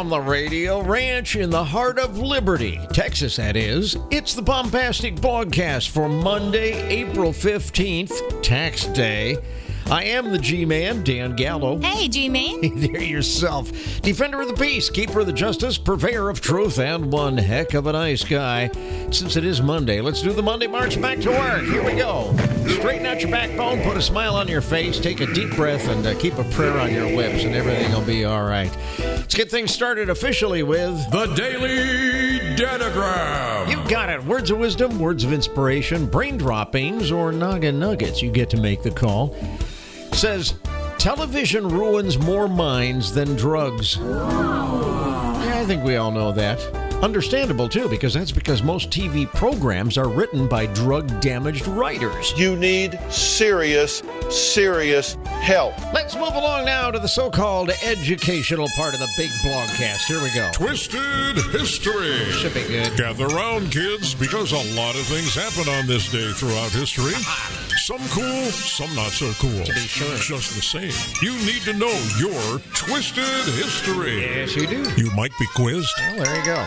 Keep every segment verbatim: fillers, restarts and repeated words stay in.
From the Radio Ranch in the heart of Liberty, Texas, that is, it's the Bombastic Blogcast for Monday, April fifteenth, Tax Day. I am the G-Man, Dan Gallo. Hey, G-Man. Hey there yourself. Defender of the peace, keeper of the justice, purveyor of truth, and one heck of a nice guy. Since it is Monday, let's do the Monday March back to work. Here we go. Straighten out your backbone, put a smile on your face, take a deep breath, and uh, keep a prayer on your lips, and everything will be all right. Let's get things started officially with the Daily Danagram. You got it. Words of wisdom, words of inspiration, brain droppings, or noggin nuggets. You get to make the call. Says, television ruins more minds than drugs. Yeah, I think we all know that. Understandable, too, because that's because most T V programs are written by drug-damaged writers. You need serious, serious help. Let's move along now to the so-called educational part of the big blogcast. Here we go. Twisted History. Should be good. Gather round, kids, because a lot of things happen on this day throughout history. Some cool, some not so cool. To be sure. Just the same. You need to know your Twisted History. Yes, you do. You might be quizzed. Well, there you go.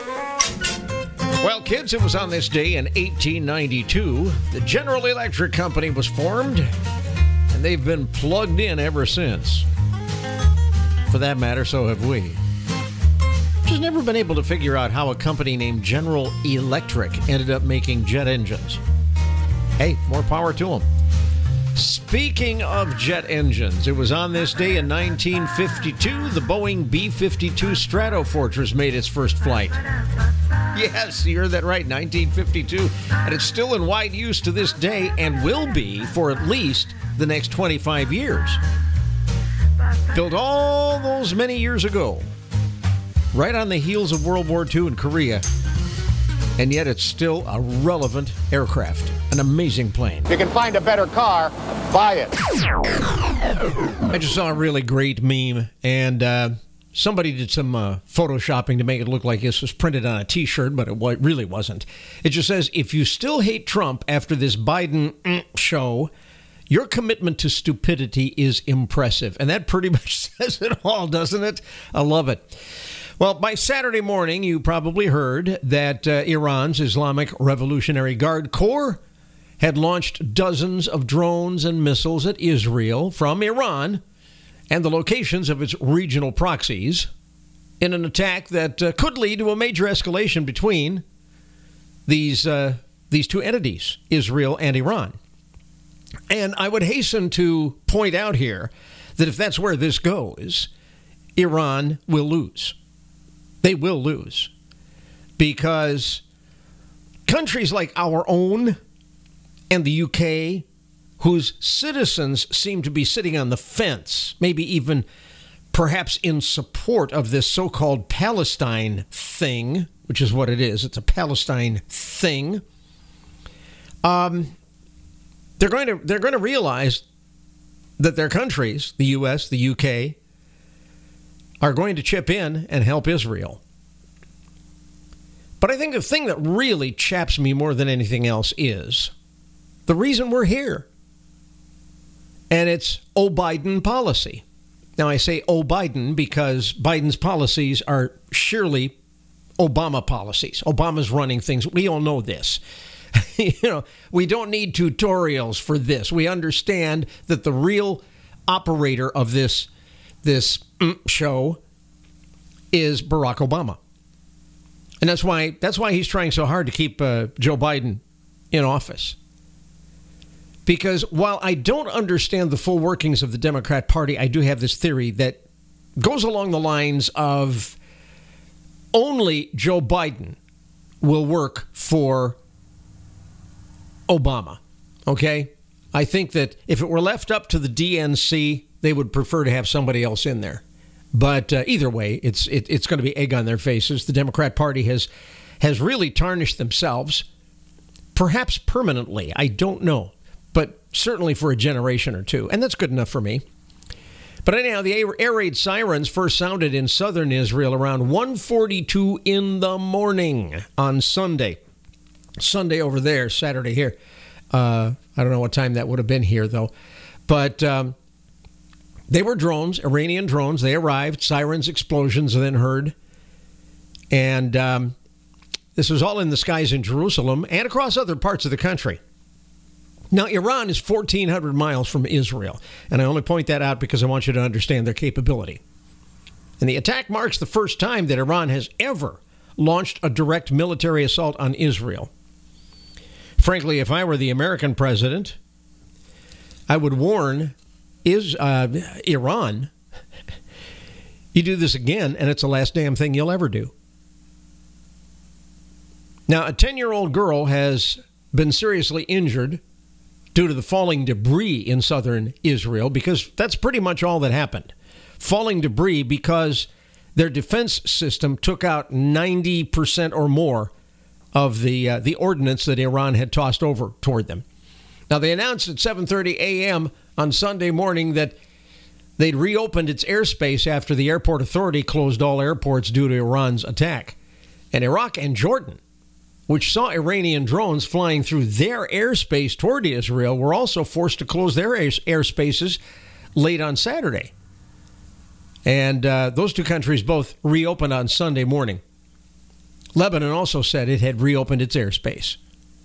Well, kids, it was on this day in eighteen ninety-two, the General Electric Company was formed, and they've been plugged in ever since. For that matter, so have we. Just never been able to figure out how a company named General Electric ended up making jet engines. Hey, more power to them. Speaking of jet engines, it was on this day in nineteen fifty-two, the Boeing B fifty-two Stratofortress made its first flight. Yes, you heard that right, nineteen fifty-two. And it's still in wide use to this day and will be for at least the next twenty-five years. Built all those many years ago, right on the heels of World War Two in Korea. And yet it's still a relevant aircraft. An amazing plane. If you can find a better car, buy it. I just saw a really great meme, and uh, somebody did some uh, photoshopping to make it look like this was printed on a T-shirt, but it w- really wasn't. It just says, if you still hate Trump after this Biden mm, show, your commitment to stupidity is impressive. And that pretty much says it all, doesn't it? I love it. Well, by Saturday morning, you probably heard that uh, Iran's Islamic Revolutionary Guard Corps had launched dozens of drones and missiles at Israel from Iran and the locations of its regional proxies in an attack that uh, could lead to a major escalation between these uh, these two entities, Israel and Iran. And I would hasten to point out here that if that's where this goes, Iran will lose. They will lose because countries like our own and the U K, whose citizens seem to be sitting on the fence, maybe even perhaps in support of this so-called Palestine thing, which is what it is. It's a Palestine thing. Um, they're going to they're going to realize that their countries, the U S, the U K, are going to chip in and help Israel. But I think the thing that really chaps me more than anything else is the reason we're here. And it's oh Biden policy. Now, I say oh Biden because Biden's policies are surely Obama policies. Obama's running things. We all know this. You know, we don't need tutorials for this. We understand that the real operator of this this show is Barack Obama. And that's why that's why he's trying so hard to keep uh, Joe Biden in office. Because while I don't understand the full workings of the Democrat Party, I do have this theory that goes along the lines of only Joe Biden will work for Obama. Okay? I think that if it were left up to the D N C, they would prefer to have somebody else in there. But uh, either way, it's it, it's going to be egg on their faces. The Democrat Party has has really tarnished themselves, perhaps permanently. I don't know, but certainly for a generation or two. And that's good enough for me. But anyhow, the air raid sirens first sounded in southern Israel around one forty-two in the morning on Sunday. Sunday over there, Saturday here. Uh, I don't know what time that would have been here, though. But um, They were drones, Iranian drones. They arrived, sirens, explosions then heard. And um, this was all in the skies in Jerusalem and across other parts of the country. Now, Iran is fourteen hundred miles from Israel, and I only point that out because I want you to understand their capability. And the attack marks the first time that Iran has ever launched a direct military assault on Israel. Frankly, if I were the American president, I would warn is uh, Iran, you do this again, and it's the last damn thing you'll ever do. Now, a ten-year-old girl has been seriously injured due to the falling debris in southern Israel, because that's pretty much all that happened. Falling debris because their defense system took out ninety percent or more of the uh, the ordnance that Iran had tossed over toward them. Now, they announced at seven thirty a.m. on Sunday morning that they'd reopened its airspace after the airport authority closed all airports due to Iran's attack. And Iraq and Jordan, which saw Iranian drones flying through their airspace toward Israel, were also forced to close their air- airspaces late on Saturday. And uh, those two countries both reopened on Sunday morning. Lebanon also said it had reopened its airspace.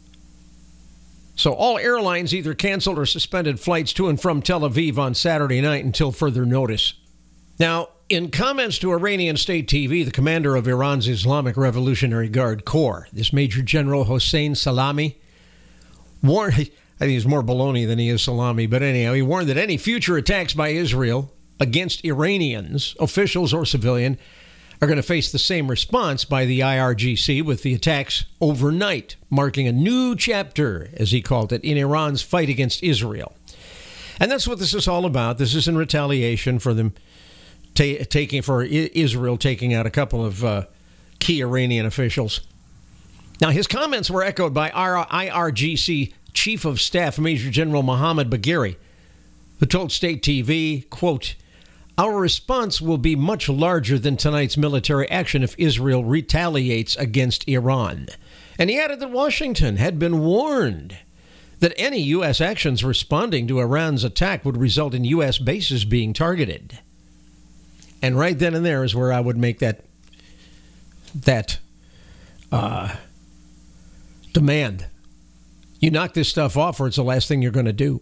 So all airlines either canceled or suspended flights to and from Tel Aviv on Saturday night until further notice. Now, in comments to Iranian state T V, the commander of Iran's Islamic Revolutionary Guard Corps, this Major General Hossein Salami, warned, I think he's more baloney than he is salami, but anyhow, he warned that any future attacks by Israel against Iranians, officials or civilian, are going to face the same response by the I R G C with the attacks overnight, marking a new chapter, as he called it, in Iran's fight against Israel. And that's what this is all about. This is in retaliation for them ta- taking for I- Israel taking out a couple of uh, key Iranian officials. Now, his comments were echoed by I R G C Chief of Staff Major General Mohammad Bagheri, who told state T V, quote, "Our response will be much larger than tonight's military action if Israel retaliates against Iran." And he added that Washington had been warned that any U S actions responding to Iran's attack would result in U S bases being targeted. And right then and there is where I would make that that uh, demand. You knock this stuff off, or it's the last thing you're going to do.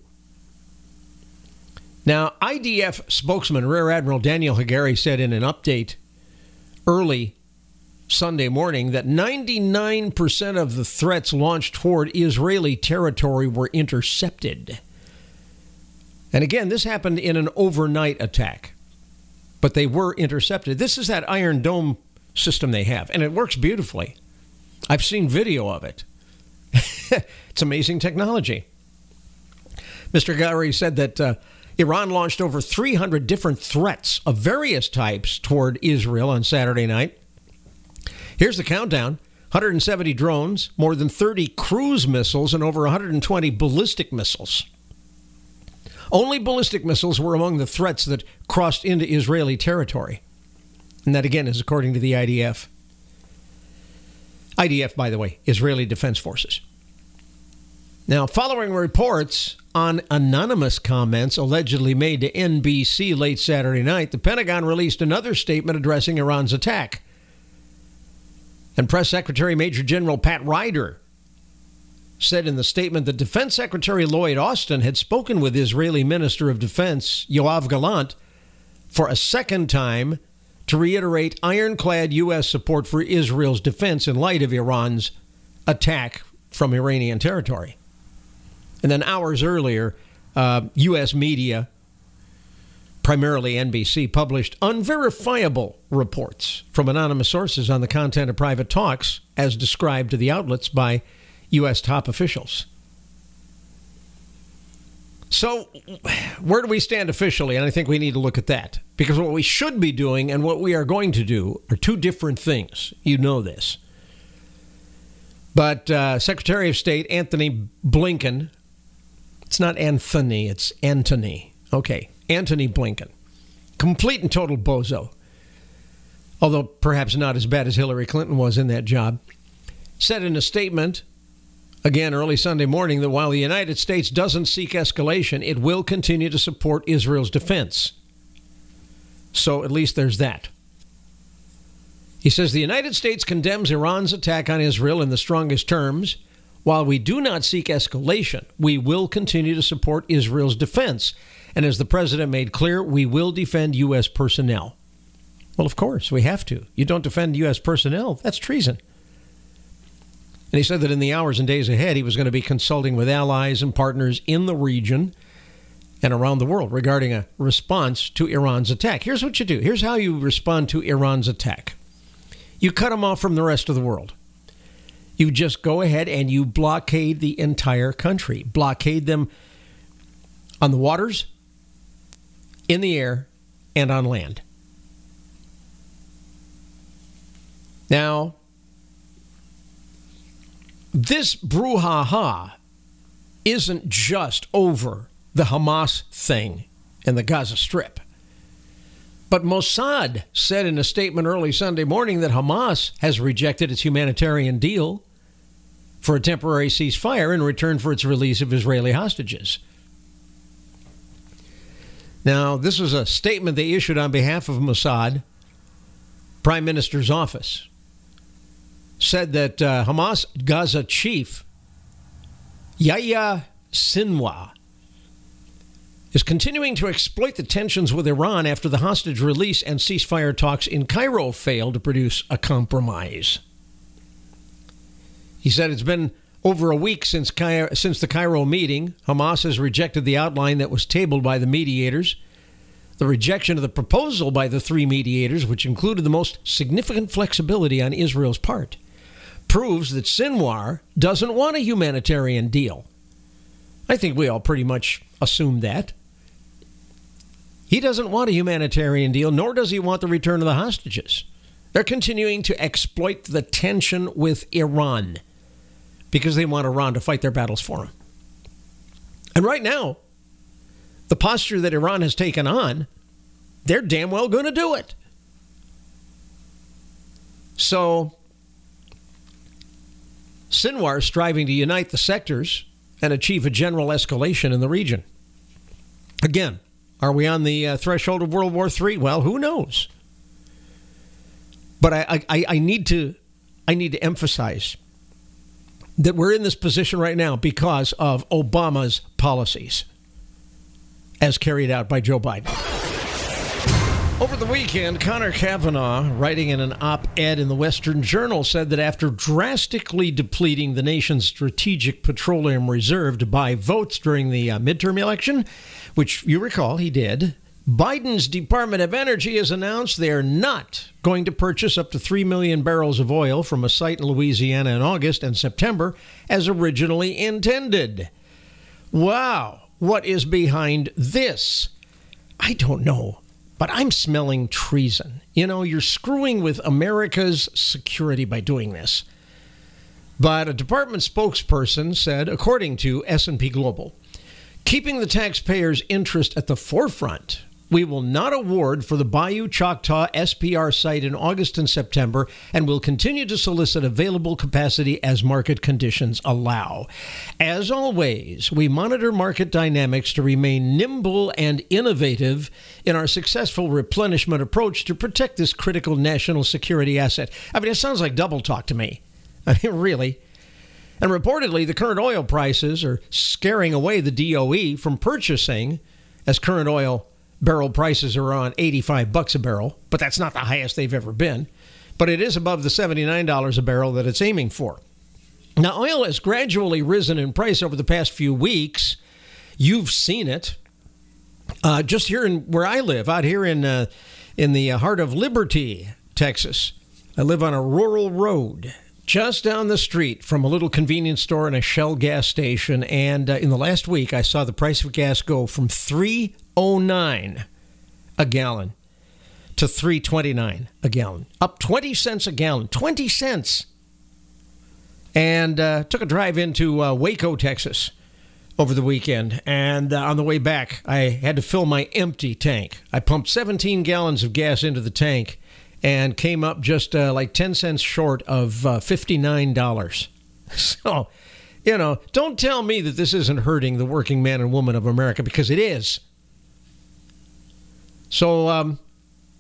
Now, I D F spokesman Rear Admiral Daniel Hagari said in an update early Sunday morning that ninety-nine percent of the threats launched toward Israeli territory were intercepted. And again, this happened in an overnight attack, but they were intercepted. This is that Iron Dome system they have, and it works beautifully. I've seen video of it. It's amazing technology. Mister Hagari said that uh, Iran launched over three hundred different threats of various types toward Israel on Saturday night. Here's the countdown. one hundred seventy drones, more than thirty cruise missiles, and over one hundred twenty ballistic missiles. Only ballistic missiles were among the threats that crossed into Israeli territory. And that, again, is according to the I D F. I D F, by the way, Israeli Defense Forces. Now, following reports on anonymous comments allegedly made to N B C late Saturday night, the Pentagon released another statement addressing Iran's attack. And Press Secretary Major General Pat Ryder said in the statement that Defense Secretary Lloyd Austin had spoken with Israeli Minister of Defense Yoav Gallant for a second time to reiterate ironclad U S support for Israel's defense in light of Iran's attack from Iranian territory. And then hours earlier, uh, U S media, primarily N B C, published unverifiable reports from anonymous sources on the content of private talks as described to the outlets by U S top officials. So where do we stand officially? And I think we need to look at that, because what we should be doing and what we are going to do are two different things. You know this. But uh, Secretary of State Antony Blinken, it's not Anthony, it's Antony. Okay, Antony Blinken, complete and total bozo, although perhaps not as bad as Hillary Clinton was in that job, said in a statement, again early Sunday morning, that while the United States doesn't seek escalation, it will continue to support Israel's defense. So at least there's that. He says the United States condemns Iran's attack on Israel in the strongest terms. While we do not seek escalation, we will continue to support Israel's defense. And as the president made clear, we will defend U S personnel. Well, of course, we have to. You don't defend U S personnel, that's treason. And he said that in the hours and days ahead, he was going to be consulting with allies and partners in the region and around the world regarding a response to Iran's attack. Here's what you do. Here's how you respond to Iran's attack. You cut them off from the rest of the world. You just go ahead and you blockade the entire country. Blockade them on the waters, in the air, and on land. Now, this brouhaha isn't just over the Hamas thing in the Gaza Strip. But Mossad said in a statement early Sunday morning that Hamas has rejected its humanitarian deal for a temporary ceasefire in return for its release of Israeli hostages. Now, this was a statement they issued on behalf of Mossad. Prime Minister's office said that uh, Hamas Gaza chief Yahya Sinwar is continuing to exploit the tensions with Iran after the hostage release and ceasefire talks in Cairo failed to produce a compromise. He said it's been over a week since Cairo, since the Cairo meeting. Hamas has rejected the outline that was tabled by the mediators. The rejection of the proposal by the three mediators, which included the most significant flexibility on Israel's part, proves that Sinwar doesn't want a humanitarian deal. I think we all pretty much assumed that. He doesn't want a humanitarian deal, nor does he want the return of the hostages. They're continuing to exploit the tension with Iran because they want Iran to fight their battles for them. And right now, the posture that Iran has taken on, they're damn well going to do it. So, Sinwar is striving to unite the sectors and achieve a general escalation in the region. Again, are we on the uh, threshold of World War Three? Well, who knows? But I, I, I need to I need to emphasize that we're in this position right now because of Obama's policies, as carried out by Joe Biden. Over the weekend, Connor Kavanaugh, writing in an op-ed in the Western Journal, said that after drastically depleting the nation's strategic petroleum reserve to buy votes during the uh, midterm election, which you recall he did, Biden's Department of Energy has announced they're not going to purchase up to three million barrels of oil from a site in Louisiana in August and September as originally intended. Wow, what is behind this? I don't know. But I'm smelling treason. You know, you're screwing with America's security by doing this. But a department spokesperson said, according to S and P Global, keeping the taxpayers' interest at the forefront, we will not award for the Bayou Choctaw S P R site in August and September and will continue to solicit available capacity as market conditions allow. As always, we monitor market dynamics to remain nimble and innovative in our successful replenishment approach to protect this critical national security asset. I mean, it sounds like double talk to me. I mean, really. And reportedly, the current oil prices are scaring away the D O E from purchasing, as current oil barrel prices are on eighty-five bucks a barrel, but that's not the highest they've ever been. But it is above the seventy-nine dollars a barrel that it's aiming for. Now, oil has gradually risen in price over the past few weeks. You've seen it. Uh, just here in where I live, out here in uh, in the heart of Liberty, Texas. I live on a rural road just down the street from a little convenience store and a Shell gas station. And uh, in the last week, I saw the price of gas go from three oh nine a gallon to three twenty-nine a gallon, up twenty cents a gallon, twenty cents. And uh, took a drive into uh, Waco, Texas over the weekend. And uh, on the way back, I had to fill my empty tank. I pumped seventeen gallons of gas into the tank and came up just uh, like ten cents short of uh, fifty-nine dollars. So, you know, don't tell me that this isn't hurting the working man and woman of America, because it is. So, um,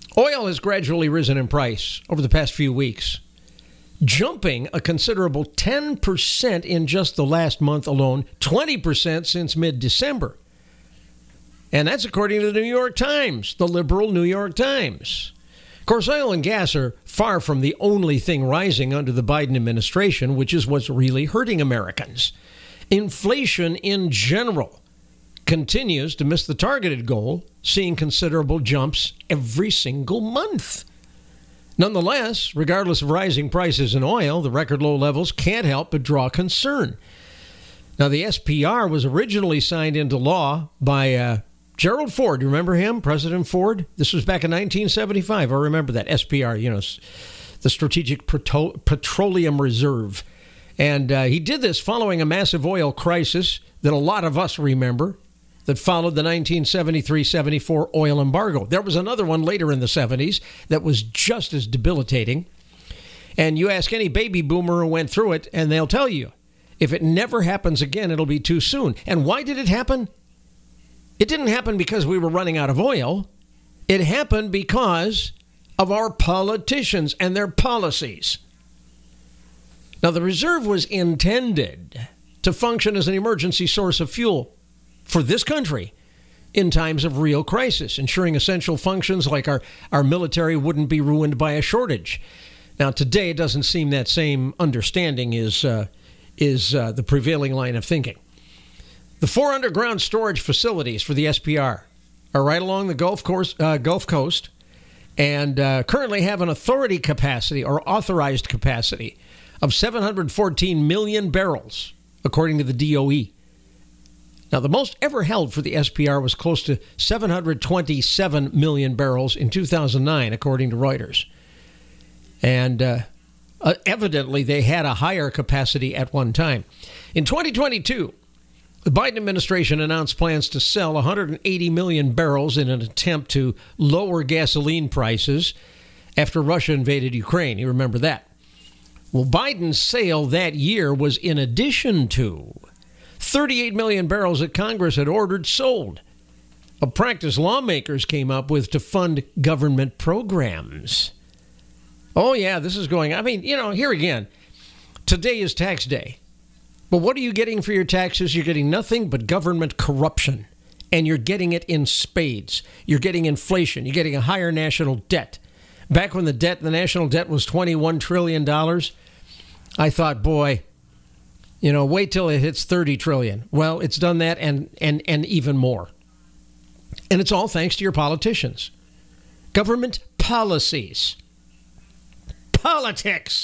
Oil has gradually risen in price over the past few weeks, jumping a considerable ten percent in just the last month alone, twenty percent since mid-December. And that's according to the New York Times, the liberal New York Times. Of course, oil and gas are far from the only thing rising under the Biden administration, which is what's really hurting Americans. Inflation in general continues to miss the targeted goal, seeing considerable jumps every single month. Nonetheless, regardless of rising prices in oil, the record low levels can't help but draw concern. Now, the S P R was originally signed into law by uh, Gerald Ford. You remember him, President Ford? This was back in nineteen seventy-five. I remember that, S P R, you know, the Strategic Petro- Petroleum Reserve. And uh, he did this following a massive oil crisis that a lot of us remember, that followed the nineteen seventy-three seventy-four oil embargo. There was another one later in the seventies that was just as debilitating. And you ask any baby boomer who went through it, and they'll tell you, if it never happens again, it'll be too soon. And why did it happen? It didn't happen because we were running out of oil. It happened because of our politicians and their policies. Now, the reserve was intended to function as an emergency source of fuel for this country in times of real crisis, ensuring essential functions like our, our military wouldn't be ruined by a shortage. Now, today, it doesn't seem that same understanding is, uh, is uh, the prevailing line of thinking. The four underground storage facilities for the S P R are right along the Gulf Coast, uh, Gulf Coast and uh, currently have an authority capacity or authorized capacity of seven hundred fourteen million barrels, according to the D O E. Now, the most ever held for the S P R was close to seven hundred twenty-seven million barrels in two thousand nine, according to Reuters. And uh, uh, evidently, they had a higher capacity at one time. In twenty twenty-two, the Biden administration announced plans to sell one hundred eighty million barrels in an attempt to lower gasoline prices after Russia invaded Ukraine. You remember that. Well, Biden's sale that year was in addition to thirty-eight million barrels that Congress had ordered sold, a practice lawmakers came up with to fund government programs. Oh, yeah, this is going, I mean, you know, here again, today is tax day. But what are you getting for your taxes? You're getting nothing but government corruption, and you're getting it in spades. You're getting inflation. You're getting a higher national debt. Back when the debt, the national debt was twenty-one trillion dollars, I thought, boy, you know, wait till it hits thirty trillion dollars. Well, it's done that and, and, and even more. And it's all thanks to your politicians. Government policies. Politics.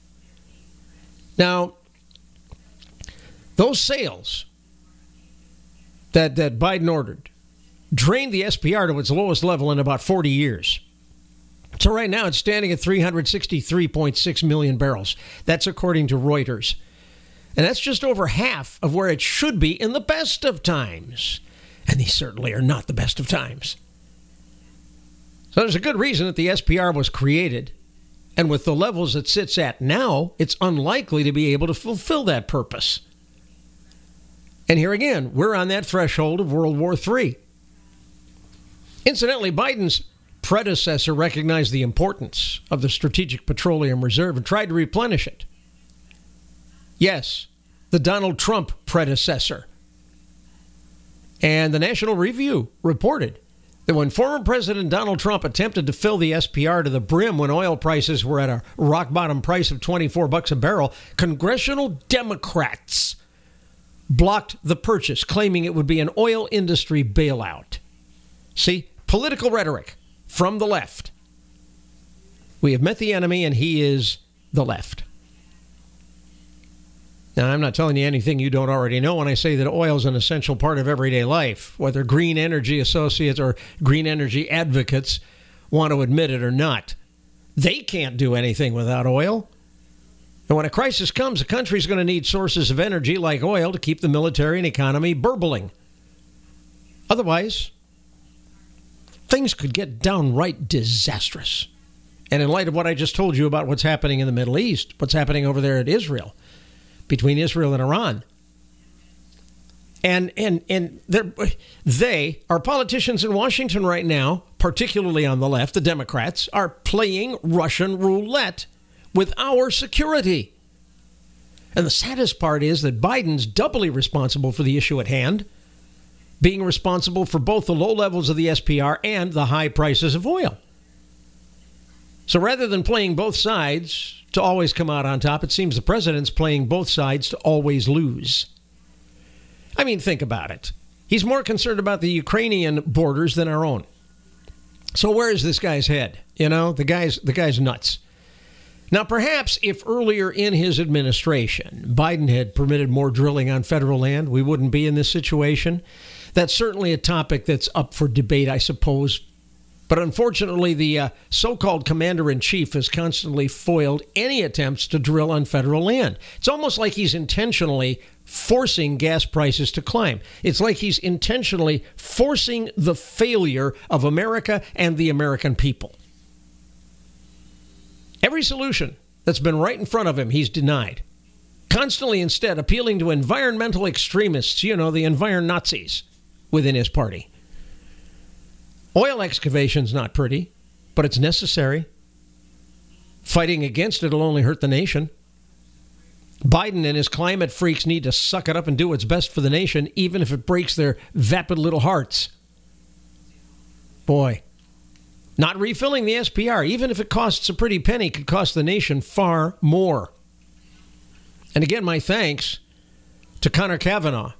Now, those sales that, that Biden ordered drained the S P R to its lowest level in about forty years. So right now it's standing at three hundred sixty-three point six million barrels. That's according to Reuters. And that's just over half of where it should be in the best of times. And these certainly are not the best of times. So there's a good reason that the S P R was created. And with the levels it sits at now, it's unlikely to be able to fulfill that purpose. And here again, we're on that threshold of World War Three. Incidentally, Biden's predecessor recognized the importance of the Strategic Petroleum Reserve and tried to replenish it. Yes, the Donald Trump predecessor. And the National Review reported that when former President Donald Trump attempted to fill the S P R to the brim when oil prices were at a rock bottom price of twenty-four bucks a barrel, congressional Democrats blocked the purchase, claiming it would be an oil industry bailout. See, political rhetoric from the left. We have met the enemy, and he is the left. Now, I'm not telling you anything you don't already know when I say that oil is an essential part of everyday life, whether green energy associates or green energy advocates want to admit it or not. They can't do anything without oil. And when a crisis comes, a country's going to need sources of energy like oil to keep the military and economy burbling. Otherwise, things could get downright disastrous. And in light of what I just told you about what's happening in the Middle East, what's happening over there at Israel, between Israel and Iran, And and and they, our politicians in Washington right now, particularly on the left, the Democrats, are playing Russian roulette with our security. And the saddest part is that Biden's doubly responsible for the issue at hand, being responsible for both the low levels of the S P R and the high prices of oil. So rather than playing both sides to always come out on top, it seems the president's playing both sides to always lose. I mean, think about it. He's more concerned about the Ukrainian borders than our own. So where is this guy's head? You know, the guy's the guy's nuts. Now, perhaps if earlier in his administration, Biden had permitted more drilling on federal land, we wouldn't be in this situation. That's certainly a topic that's up for debate, I suppose. But unfortunately, the uh, so-called commander-in-chief has constantly foiled any attempts to drill on federal land. It's almost like he's intentionally forcing gas prices to climb. It's like he's intentionally forcing the failure of America and the American people. Every solution that's been right in front of him, he's denied. Constantly instead appealing to environmental extremists, you know, the environ Nazis within his party. Oil excavation's not pretty, but it's necessary. Fighting against it will only hurt the nation. Biden and his climate freaks need to suck it up and do what's best for the nation, even if it breaks their vapid little hearts. Boy, not refilling the S P R, even if it costs a pretty penny, could cost the nation far more. And again, my thanks to Connor Kavanaugh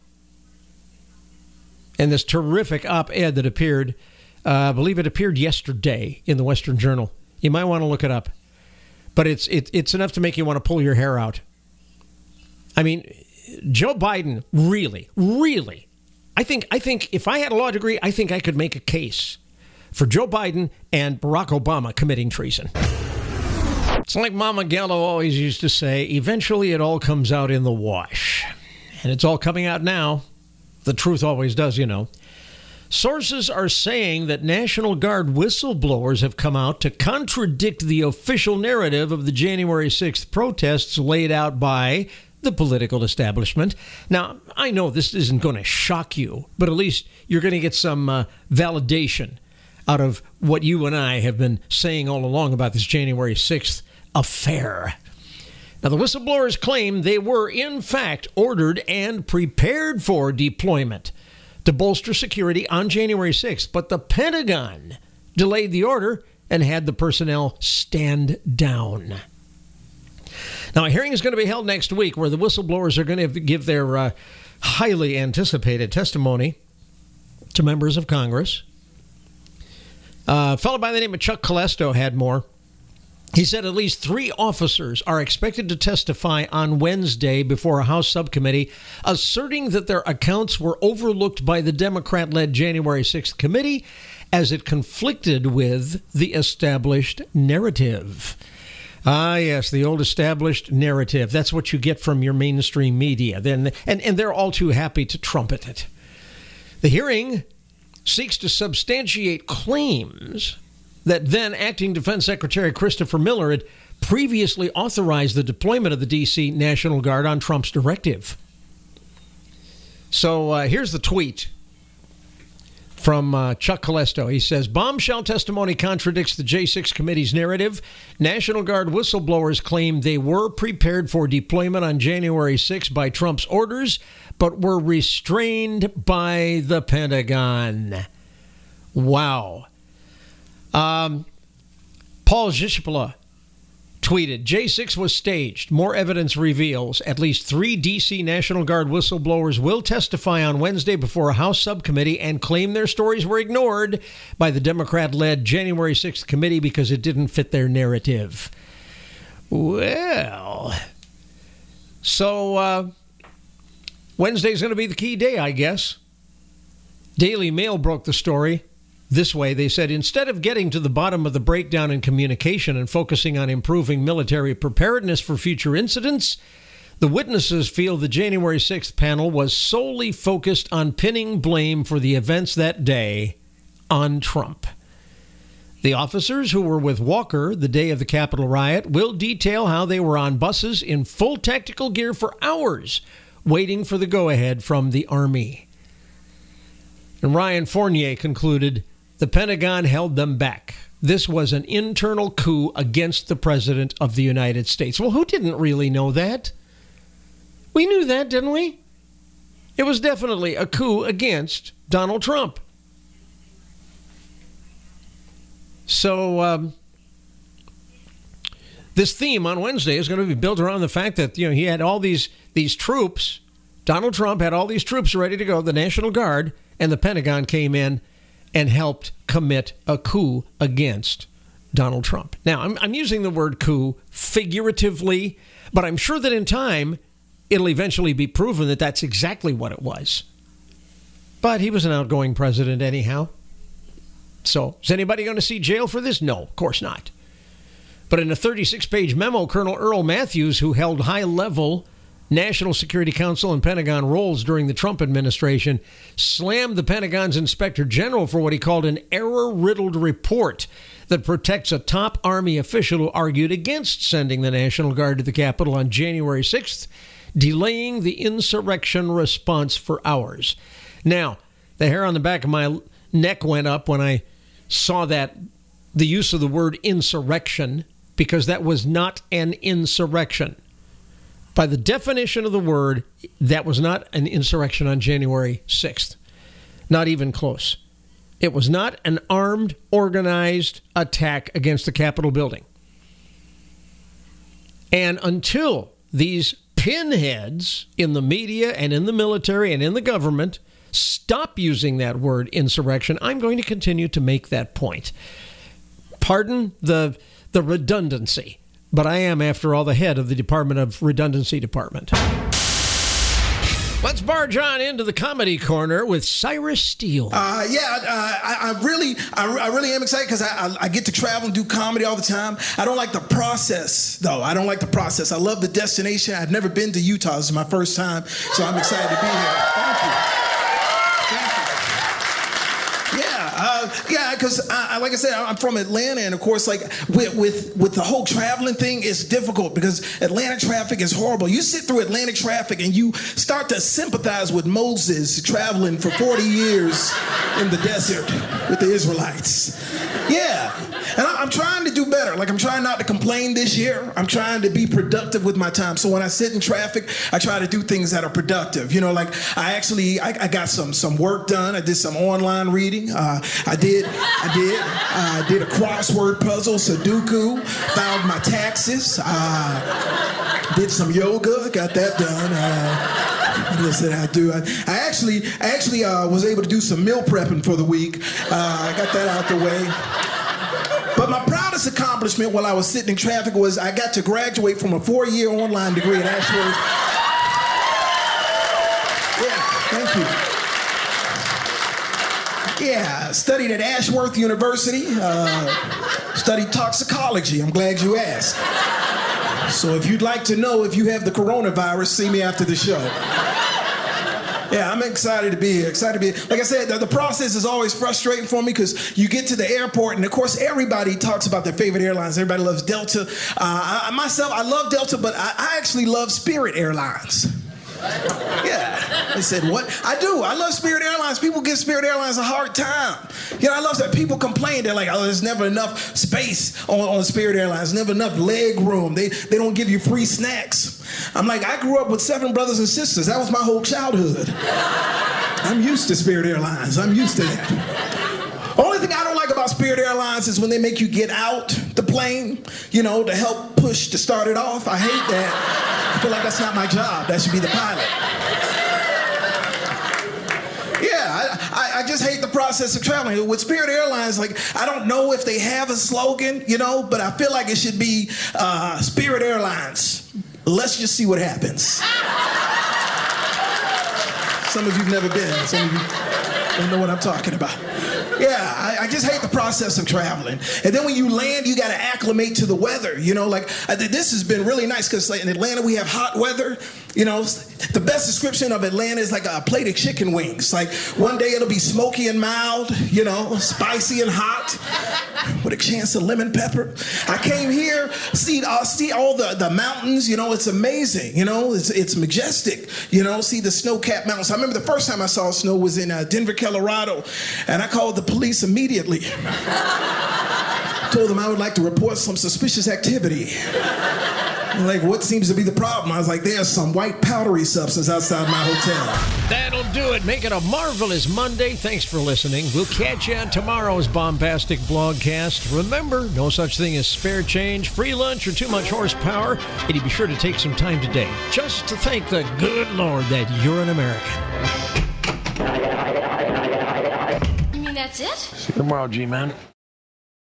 and this terrific op-ed that appeared, uh, I believe it appeared yesterday in the Western Journal. You might want to look it up. But it's it, it's enough to make you want to pull your hair out. I mean, Joe Biden really, really, I think I think if I had a law degree, I think I could make a case for Joe Biden and Barack Obama committing treason. It's like Mama Gallo always used to say, eventually it all comes out in the wash. And it's all coming out now. The truth always does, you know. Sources are saying that National Guard whistleblowers have come out to contradict the official narrative of the January sixth protests laid out by the political establishment. Now, I know this isn't going to shock you, but at least you're going to get some uh, validation out of what you and I have been saying all along about this January sixth affair. Now, the whistleblowers claim they were, in fact, ordered and prepared for deployment to bolster security on January sixth, but the Pentagon delayed the order and had the personnel stand down. Now, a hearing is going to be held next week where the whistleblowers are going to give their uh, highly anticipated testimony to members of Congress. Uh, a fellow by the name of Chuck Colesto had more. He said at least three officers are expected to testify on Wednesday before a House subcommittee, asserting that their accounts were overlooked by the Democrat-led January sixth committee as it conflicted with the established narrative. Ah, yes, the old established narrative. That's what you get from your mainstream media. Then, and, and they're all too happy to trumpet it. The hearing seeks to substantiate claims that then Acting Defense Secretary Christopher Miller had previously authorized the deployment of the D C National Guard on Trump's directive. So uh, here's the tweet from uh, Chuck Colesto. He says, bombshell testimony contradicts the J six committee's narrative. National Guard whistleblowers claim they were prepared for deployment on January sixth by Trump's orders, but were restrained by the Pentagon. Wow. Um, Paul Zishpala tweeted, J six was staged. More evidence reveals at least three D C National Guard whistleblowers will testify on Wednesday before a House subcommittee and claim their stories were ignored by the Democrat-led January sixth committee because it didn't fit their narrative. Well, so uh, Wednesday's going to be the key day, I guess. Daily Mail broke the story this way. They said, instead of getting to the bottom of the breakdown in communication and focusing on improving military preparedness for future incidents, the witnesses feel the January sixth panel was solely focused on pinning blame for the events that day on Trump. The officers who were with Walker the day of the Capitol riot will detail how they were on buses in full tactical gear for hours, waiting for the go-ahead from the Army. And Ryan Fournier concluded, the Pentagon held them back. This was an internal coup against the President of the United States. Well, who didn't really know that? We knew that, didn't we? It was definitely a coup against Donald Trump. So, um, this theme on Wednesday is going to be built around the fact that, you know, he had all these these troops. Donald Trump had all these troops ready to go, the National Guard, and the Pentagon came in and helped commit a coup against Donald Trump. Now, I'm, I'm using the word coup figuratively, but I'm sure that in time, it'll eventually be proven that that's exactly what it was. But he was an outgoing president anyhow. So, is anybody going to see jail for this? No, of course not. But in a thirty-six page memo, Colonel Earl Matthews, who held high-level National Security Council and Pentagon roles during the Trump administration, slammed the Pentagon's Inspector General for what he called an error-riddled report that protects a top Army official who argued against sending the National Guard to the Capitol on January sixth, delaying the insurrection response for hours. Now, the hair on the back of my neck went up when I saw that, the use of the word insurrection, because that was not an insurrection. By the definition of the word, that was not an insurrection on January sixth. Not even close. It was not an armed, organized attack against the Capitol building. And until these pinheads in the media and in the military and in the government stop using that word insurrection, I'm going to continue to make that point. Pardon the the redundancy, but I am, after all, the head of the Department of Redundancy Department. Let's barge on into the comedy corner with Cyrus Steele. Uh, yeah, uh, I, I really, I, I really am excited because I, I, I get to travel and do comedy all the time. I don't like the process, though. I don't like the process. I love the destination. I've never been to Utah. This is my first time, so I'm excited to be here. Thank you. Uh, yeah, because I, I, like I said, I'm from Atlanta, and of course, like with, with with the whole traveling thing, it's difficult because Atlanta traffic is horrible. You sit through Atlanta traffic, and you start to sympathize with Moses traveling for forty years in the desert with the Israelites. Yeah, and I, I'm trying to do better. Like I'm trying not to complain this year. I'm trying to be productive with my time. So when I sit in traffic, I try to do things that are productive. You know, like I actually I, I got some some work done. I did some online reading. Uh, I did, I did, I uh, did a crossword puzzle, Sudoku, filed my taxes, uh, did some yoga, got that done. Uh, what else did I do? I, I actually, I actually uh, was able to do some meal prepping for the week. Uh, I got that out the way. But my proudest accomplishment while I was sitting in traffic was I got to graduate from a four-year online degree at Ashworth. Yeah, thank you. Yeah, studied at Ashworth University, uh, studied toxicology. I'm glad you asked. So if you'd like to know if you have the coronavirus, see me after the show. Yeah, I'm excited to be here, excited to be here. Like I said, the, the process is always frustrating for me because you get to the airport, and of course, everybody talks about their favorite airlines. Everybody loves Delta. Uh, I, myself, I love Delta, but I, I actually love Spirit Airlines. Yeah. They said, what? I do. I love Spirit Airlines. People give Spirit Airlines a hard time. You know, I love that. People complain. They're like, oh, there's never enough space on, on Spirit Airlines. Never enough leg room. They, they don't give you free snacks. I'm like, I grew up with seven brothers and sisters. That was my whole childhood. I'm used to Spirit Airlines. I'm used to that. Only thing I don't like about Spirit Airlines is when they make you get out the plane, you know, to help push to start it off. I hate that. I feel like that's not my job. That should be the pilot. Yeah, I, I, I just hate the process of traveling. With Spirit Airlines, like, I don't know if they have a slogan, you know, but I feel like it should be uh, Spirit Airlines. Let's just see what happens. Some of you've never been. Some of you don't know what I'm talking about. Yeah, I, I just hate the process of traveling. And then when you land, you got to acclimate to the weather. You know, like, I, this has been really nice because like, in Atlanta, we have hot weather. You know, the best description of Atlanta is like a plate of chicken wings. Like one day it'll be smoky and mild, you know, spicy and hot, with a chance of lemon pepper. I came here, see, uh, see all the, the mountains, you know, it's amazing, you know, it's, it's majestic, you know, see the snow-capped mountains. I remember the first time I saw snow was in uh, Denver, Colorado, and I called the police immediately. Told them I would like to report some suspicious activity. Like, what seems to be the problem? I was like, there's some white powdery substance outside my hotel. That'll do it. Make it a marvelous Monday. Thanks for listening. We'll catch you on tomorrow's bombastic blogcast. Remember, no such thing as spare change, free lunch, or too much horsepower. And you be sure to take some time today just to thank the good Lord that you're an American. You mean that's it? See you tomorrow, G-Man.